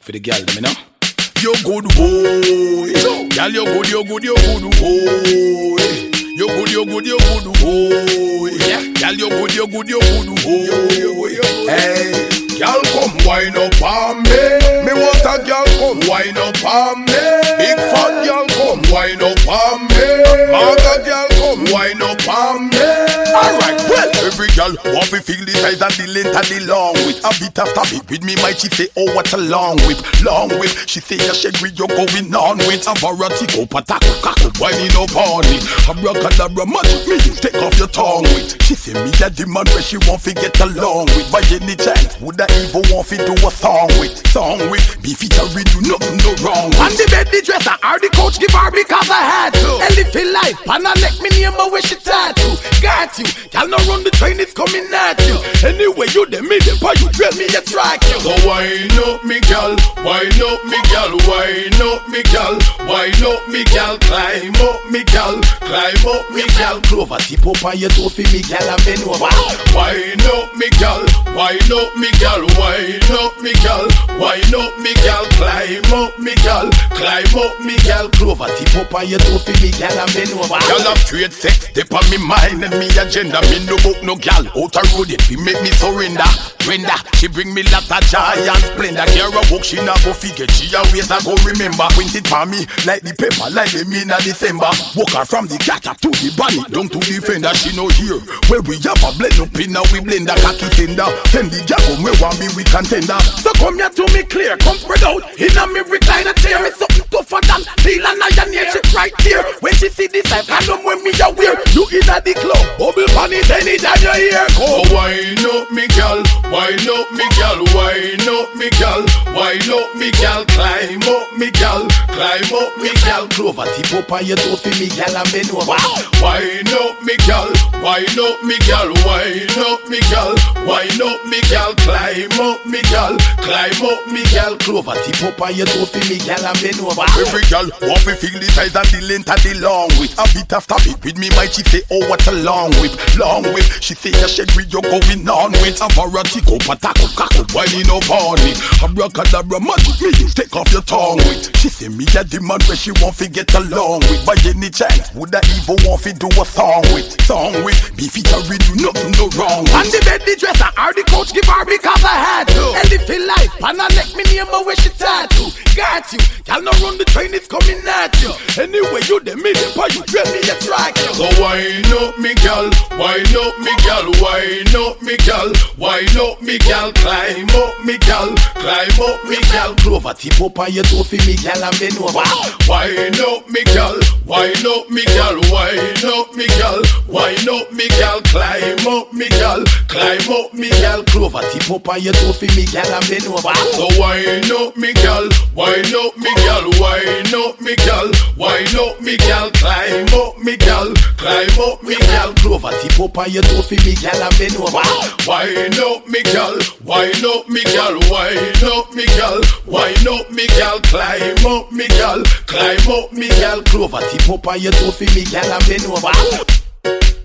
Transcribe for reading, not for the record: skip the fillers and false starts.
for the girl, you know. You good boy, girl, you good, you good, you good boy. You good, you good, you good boy. Girl, you good, you good, you good boy. Hey, girl, come wind up on me. Me want a girl come wind up on me. Big fat girl come wind up on me. Mother girl come wind up on me. Alright, well, every girl want to feel the size and the length and the long width. A bit after bit with me, might she say, oh, what a long whip, long whip. She say, yeah, she agree, you're going on with a variety, go pataco, caco, winding up on it. Abracadabra, magic, me, you take off your tongue with. She say, me, that the man where she want to get along with. By any chance, would I even want to do a song with? Be featuring you, nothing no wrong with. On the bed, the dresser, or the coach give her because I had to. Elephant life, and I neck me name her where she tattoo. Got you, y'all no run the train, it's coming at you. Anyway, you the middle, but you drill me, you strike you. So wind up me gal, wind up me gal, wind up me gal, wind up me gal, climb up me gal, climb up me gal. Clover tip up on your toe for me gal and bend over. Wind up me gal, wind up me gal, wind up me gal, wind up me gal, climb up me gal, climb up me gal. Clover tip up on your toe for me gal and bend over. Gal have straight sex, dip on me mind and me agenda. Me no book no gal, out a road it, we make me surrender. Brenda, she bring me lot of joy and splendor. Care a book, she not go figure, she always a go remember. Print it for me, like the paper, like the mean of December. Walk her from the catcher to the bunny, down to the fender, she no here. Where we have a blend up in now, we blend a cocky tender. Send the gal come where want me, we contender. So come here to me clear, come spread out. In a me recliner chair, it's something tougher than steel and iron, yeah, she right here. When she see this, I condom when me a wear. You in at the club, bubble pan it anytime you hear. Go wind up me gal, wind up me gal, wind up me gal, wind up me gal, climb up me gal, climb up me gal. Clover tip up on your toe for me gal and bend over. Wind up me gal, wind up me gal, wind up me gal, wind up me gal, climb up me gal, climb up me gal. Clover tip up on your toe for me gal and bend over. Every gal want to feel the size and the length and the long width. A bit after bit with me, might she say, oh, what a long whip, long whip. She say, yeah, she agree, you're going on with a variety, go pataco, caco, winding up on it. Abracadabra, magic, me, you take off your tongue with. She say, me, yeah, the man where she want to get along with. By any chance, would I even want to do a song with? Be featuring you, nothing no wrong with. On the bed, the dresser, or the coach give her because I had to. Elephant life, and I neck me name her where she tattoo. Got you, y'all no run the train, it's coming at you. Anyway, you the middle, but you drill me, you strike you. So wind up me gal, wind up me gal, wind up me gal, wind up me gal, climb up me gal, climb up me gal. Clover tip up on your toe for me gal and bend over. Wind up me gal, wind up me gal, wind up me gal, wind up me gal, climb up me gal, climb up me gal. Clover tip up on your toe for me gal and bend over. So wind up me gal, wind up me gal, wind up me gal, wind up me gal, climb up me gal, climb up me gal. Clover tip up on your toe for me gal and bend over. Wind up me gal, wind up me gal, wind up me gal, wind up me gal, climb up me gal, climb up me gal. Clover tip up on your toe for me gal and bend over.